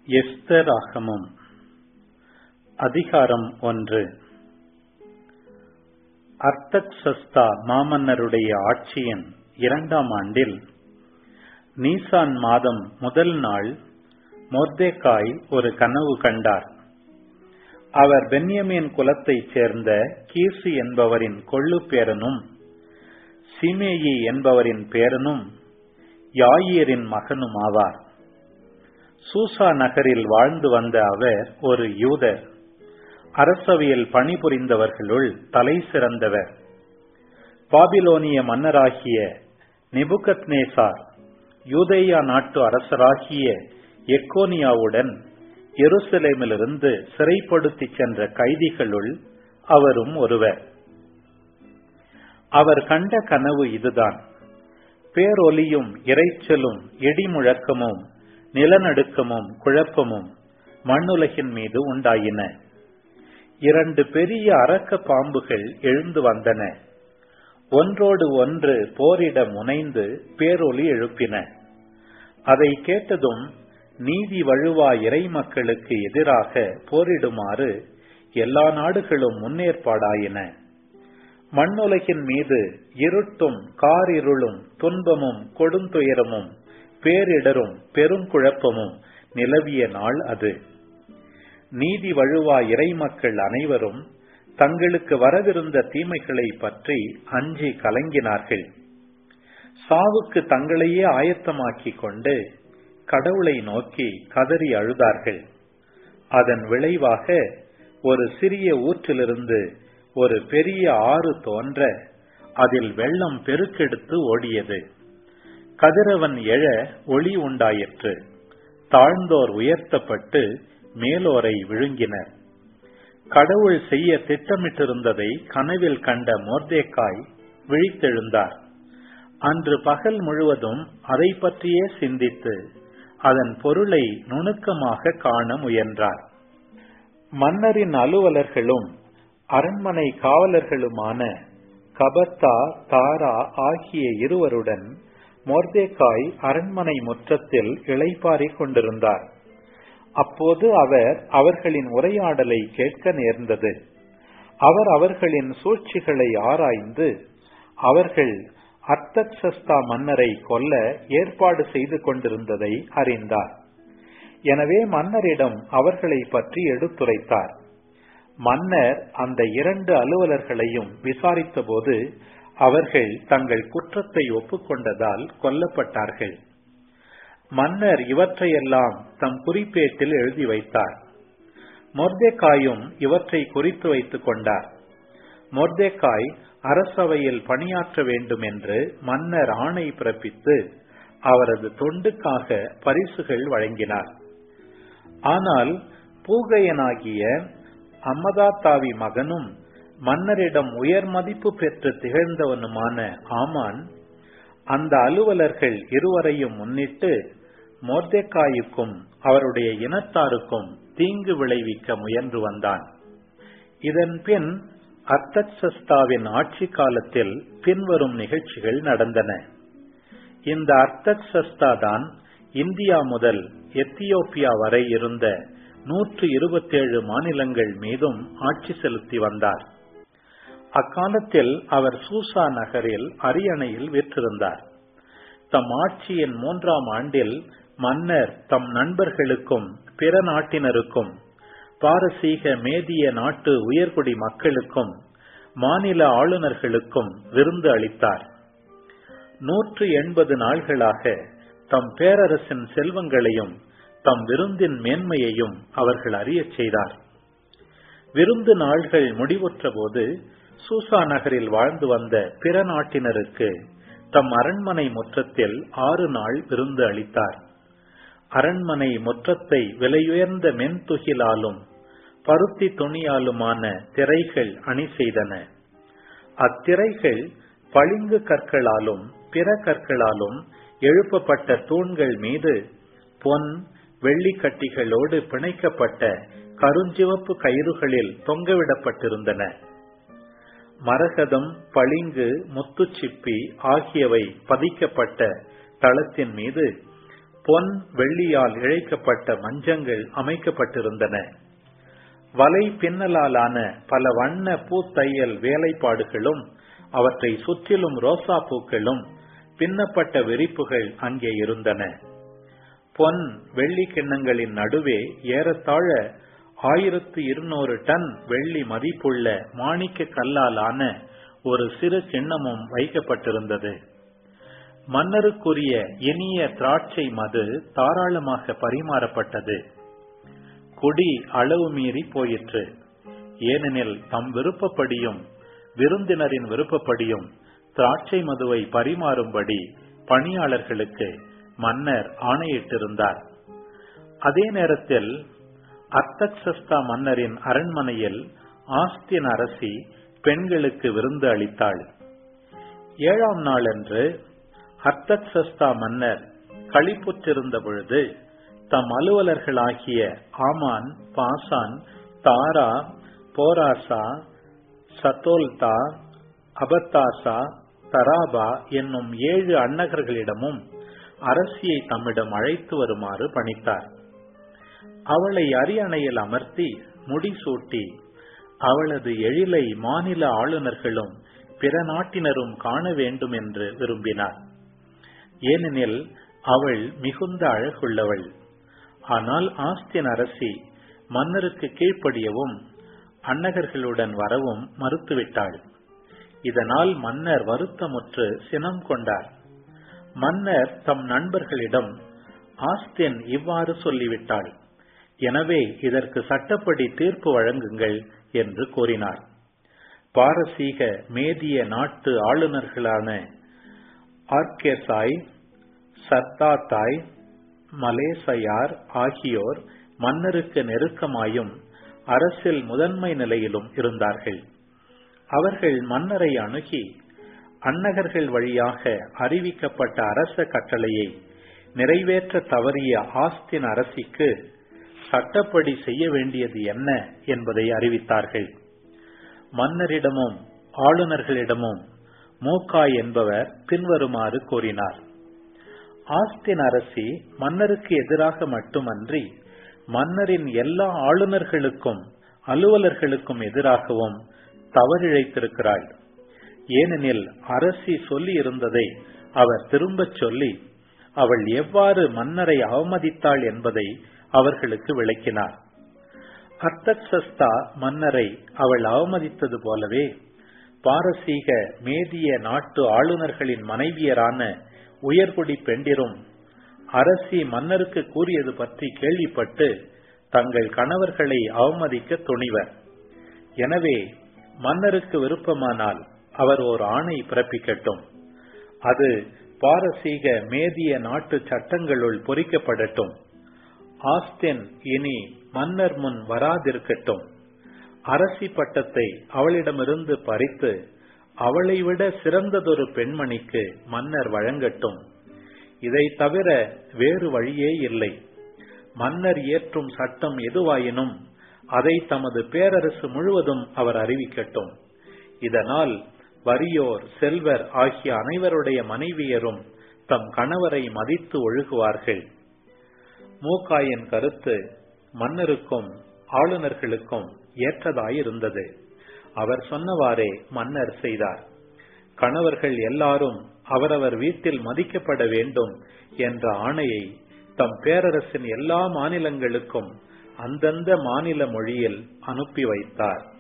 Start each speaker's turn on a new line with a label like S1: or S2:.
S1: எஸ்தராகமம் அதிகாரம் 1. அர்தக்சஸ்தா மாமன்னருடைய ஆட்சியின் 2ஆம் ஆண்டில் நீசான் மாதம் முதல் நாள் மொர்தெகாய் ஒரு கனவு கண்டார். அவர் பென்யமீன் குலத்தைச் சேர்ந்த கீசு என்பவரின் கொள்ளு பேரனும் சிமேயி என்பவரின் பேரனும் யாயீரின் மகனும் ஆவார். சூசா நகரில் வாழ்ந்து வந்த அவர் ஒரு யூதர். அரசவையில் பணிபுரிந்தவர்களுள் தலை சிறந்தவர். பாபிலோனிய மன்னராகிய நேபுகத்நேசார் யூதேயா நாட்டு அரசராகிய எக்கோனியாவுடன் எருசலேமிலிருந்து சிறைப்படுத்தி சென்ற கைதிகளுள் அவரும் ஒருவர். அவர் கண்ட கனவு இதுதான்: பேரொலியும் இரைச்சலும் இடிமுழக்கமும் நிலநடுக்கமும் குழப்பமும் மண்ணுலகின் மீது உண்டாயின. 2 பெரிய அரக்க பாம்புகள் எழுந்து வந்தன. ஒன்றோடு ஒன்று போரிட முனைந்து பேரொலி எழுப்பின. அதை கேட்டதும் நீதி வழுவா இறை மக்களுக்கு எதிராக போரிடுமாறு எல்லா நாடுகளும் முன்னேற்பாடாயின. மண்ணுலகின் மீது இருட்டும் காரிருளும் துன்பமும் கொடுந்துயரமும் பேரிடரும் பெருங்குழப்பமும் நிலவிய நாள் அது. நீதி வழுவா இறை மக்கள் அனைவரும் தங்களுக்கு வரவிருந்த தீமைகளை பற்றி அஞ்சி கலங்கினார்கள். சாவுக்கு தங்களையே ஆயத்தமாக்கிக் கொண்டு கடவுளை நோக்கி கதறி அழுதார்கள். அதன் விளைவாக ஒரு சிறிய ஊற்றிலிருந்து ஒரு பெரிய ஆறு தோன்ற அதில் வெள்ளம் பெருக்கெடுத்து ஓடியது. கதிரவன் எழ ஒளி உண்டாயிற்று. தாழ்ந்தோர் உயர்த்தப்பட்டு மேலோரை விழுங்கினர். கடவுள் செய்ய திட்டமிட்டிருந்ததை கனவில் கண்ட மொர்தெகாய் விழித்தெழுந்தார். அன்று பகல் முழுவதும் அதை பற்றியே சிந்தித்து அதன் பொருளை நுணுக்கமாக காண முயன்றார். மன்னரின் அலுவலர்களும் அரண்மனை காவலர்களுமான கபத்தா தாரா ஆகிய இருவருடன் மொர்தெகாய் அரண்மனை முற்றத்தில் இளைப்பாறிக் கொண்டிருந்தார். அப்போது அவர் அவர்களின் உரையாடலை கேட்க நேர்ந்தது. அவர் அவர்களின் சூழ்ச்சிகளை ஆராய்ந்து அவர்கள் அர்தக்சஸ்தா மன்னரை கொல்ல ஏற்பாடு செய்து கொண்டிருந்ததை அறிந்தார். எனவே மன்னரிடம் அவர்களை பற்றி எடுத்துரைத்தார். மன்னர் அந்த 2 அலுவலர்களையும் விசாரித்த போது அவர்கள் தங்கள் குற்றத்தை ஒப்புக்கொண்டதால் கொல்லப்பட்டார்கள். மன்னர் இவற்றையெல்லாம் தம் குறிப்பேட்டில் எழுதி வைத்தார். மொர்தெகாயும் இவற்றை குறித்து வைத்துக் கொண்டார். மொர்தெகாய் அரசவையில் பணியாற்ற வேண்டும் என்று மன்னர் ஆணை பிறப்பித்து அவரது தொண்டுக்காக பரிசுகள் வழங்கினார். ஆனால் பூகையனாகிய அம்மதாத்தாவி மகனும் மன்னரிடம் உயர் மதிப்பு பெற்று திகழ்ந்தவனுமான ஆமான் அந்த அலுவலர்கள் இருவரையும் முன்னிட்டு மொர்தெகாயுக்கும் அவருடைய இனத்தாருக்கும் தீங்கு விளைவிக்க முயன்று வந்தான். இதன் பின் அர்தக்சஸ்தாவின் ஆட்சி காலத்தில் பின்வரும் நிகழ்ச்சிகள் நடந்தன. இந்த அர்தக்சஸ்தா தான் இந்தியா முதல் எத்தியோப்பியா வரை இருந்த 127 மாநிலங்கள் மீதும் ஆட்சி செலுத்தி வந்தார். அக்காலத்தில் அவர் சூசா நகரில் அரியணையில் வீற்றிருந்தார். தம் ஆட்சியின் 3ஆம் ஆண்டில் மன்னர் தம் நண்பர்களுக்கும் பிற நாட்டினருக்கும் பாரசீக மேதிய நாட்டு உயர்குடி மக்களுக்கும் மாநில ஆளுநர்களுக்கும் விருந்து அளித்தார். 180 நாள்களாக தம் பேரரசின் செல்வங்களையும் தம் விருந்தின் மேன்மையையும் அவர்கள் அறியச் செய்தார். விருந்து நாள்கள் முடிவுற்ற போது சூசா நகரில் வாழ்ந்து வந்த பிற நாட்டினருக்கு தம் அரண்மனை முற்றத்தில் 6 நாள் விருந்து அளித்தார். அரண்மனை முற்றத்தை விலையுயர்ந்த மென்துகிலாலும் பருத்தி துணியாலுமான திரைகள் அணி செய்தன. அத்திரைகள் பளிங்கு கற்களாலும் பிற கற்களாலும் எழுப்பப்பட்ட தூண்கள் மீது பொன் வெள்ளிக்கட்டிகளோடு பிணைக்கப்பட்ட கருஞ்சிவப்பு கயிறுகளில் தொங்கவிடப்பட்டிருந்தன. மரகதம் பளிங்கு முத்துச்சிப்பி ஆகியவை பதிக்கப்பட்ட தளத்தின் மீது பொன் வெள்ளியால் இழைக்கப்பட்ட மஞ்சங்கள் அமைக்கப்பட்டிருந்தன. வலை பின்னலாலான பல வண்ண பூத்தையல் வேலைப்பாடுகளும் அவற்றை சுற்றிலும் ரோசா பூக்களும் பின்னப்பட்ட விரிப்புகள் அங்கே இருந்தன. பொன் வெள்ளி கிண்ணங்களின் நடுவே ஏறத்தாழ 1200 டன் வெள்ளி மதிப்புள்ள மாணிக்க கல்லாலான ஒரு சிறு கிண்ணமும் வைக்கப்பட்டிருந்தது. மன்னருக்குரிய இனிய திராட்சை மது தாராளமாக பரிமாறப்பட்டது. குடி அளவு மீறி போயிற்று. ஏனெனில் தம் விருப்பப்படியும் விருந்தினரின் விருப்பப்படியும் திராட்சை மதுவை பரிமாறும்படி பணியாளர்களுக்கு மன்னர் ஆணையிட்டிருந்தார். அதே நேரத்தில் அர்தக்சஸ்தா மன்னரின் அரண்மனையில் ஆஸ்தின் அரசி பெண்களுக்கு விருந்து அளித்தாள். 7ஆம் நாளன்று அர்தக்சஸ்தா மன்னர் களிப்புற்றிருந்த பொழுது தம் அலுவலர்களாகிய ஆமான், பாசான், தாரா, போராசா, சதோல்தா, அபத்தாசா, தராபா என்னும் 7 அன்னகர்களிடமும் அரசியை தம்மிடம் அழைத்து வருமாறு பணித்தார். அவளை அரியணையில் அமர்த்தி முடிசூட்டி அவளது எழிலை மாநில ஆளுநர்களும் பிற நாட்டினரும் காண வேண்டும் என்று விரும்பினார். ஏனெனில் அவள் மிகுந்த அழகுள்ளவள். ஆனால் ஆஸ்தின் அரசி மன்னருக்கு கீழ்ப்படியவும் அன்னகர்களுடன் வரவும் மறுத்துவிட்டாள். இதனால் மன்னர் வருத்தமுற்று சினம் கொண்டார். மன்னர் தம் நண்பர்களிடம் ஆஸ்தின் இவ்வாறு சொல்லிவிட்டாள், எனவே இதற்கு சட்டப்படி தீர்ப்பு வழங்குங்கள் என்று கூறினார். பாரசீக மேதிய நாட்டு ஆளுநர்களான ஆர்கேசாய், சர்தாத்தாய், மலேசையார் ஆகியோர் மன்னருக்கு நெருக்கமாயும் அரசில் முதன்மை நிலையிலும் இருந்தார்கள். அவர்கள் மன்னரை அணுகி அன்னகர்கள் வழியாக அறிவிக்கப்பட்ட அரச கட்டளையை நிறைவேற்ற தவறிய ஆஸ்தின் அரசிக்கு சட்டப்படி செய்ய வேண்டியது என்ன என்பதை அறிவித்தார்கள். மன்னரிடமும் ஆளுநர்களிடமும் மூக்காய் என்பவர் பின்வருமாறு கூறினார்: ஆஸ்தின் அரசி மன்னருக்கு எதிராக மட்டுமன்றி மன்னரின் எல்லா ஆளுநர்களுக்கும் அலுவலர்களுக்கும் எதிராகவும் தவறிழைத்திருக்கிறாள். ஏனெனில் அரசி சொல்லி இருந்ததை அவர் திரும்பச் சொல்லி அவள் எவ்வாறு மன்னரை அவமதித்தாள் என்பதை அவர்களுக்கு விளக்கினார். அர்தக்சஸ்தா மன்னரை அவள் அவமதித்தது போலவே பாரசீக மேதிய நாட்டு ஆளுநர்களின் மனைவியரான உயர்குடி பெண்டிரும் அரசி மன்னருக்கு கூறியது பற்றி கேள்விப்பட்டு தங்கள் கணவர்களை அவமதிக்க துணிவர். எனவே மன்னருக்கு விருப்பமானால் அவர் ஓர் ஆணை பிறப்பிக்கட்டும். அது பாரசீக மேதிய நாட்டு சட்டங்களுள் பொறிக்கப்படட்டும். ஆஸ்தின் இனி மன்னர் முன் வராதிருக்கட்டும். அரசி பட்டத்தை அவளிடமிருந்து பறித்து அவளை விட சிறந்ததொரு பெண்மணிக்கு மன்னர் வழங்கட்டும். இதை தவிர வேறு வழியே இல்லை. மன்னர் இயற்றும் சட்டம் எதுவாயினும் அதை தமது பேரரசு முழுவதும் அவர் அறிவிக்கட்டும். இதனால் வறியோர், செல்வர் ஆகிய அனைவருடைய மனைவியரும் தம் கணவரை மதித்து ஒழுகுவார்கள். மூக்காயின் கருத்து மன்னருக்கும் ஆளுநர்களுக்கும் ஏற்றதாயிருந்தது. அவர் சொன்னவாறே மன்னர் செய்தார். கணவர்கள் எல்லாரும் அவரவர் வீட்டில் மதிக்கப்பட வேண்டும் என்ற ஆணையை தம் பேரரசின் எல்லா மாநிலங்களுக்கும் அந்தந்த மாநில மொழியில் அனுப்பி வைத்தார்.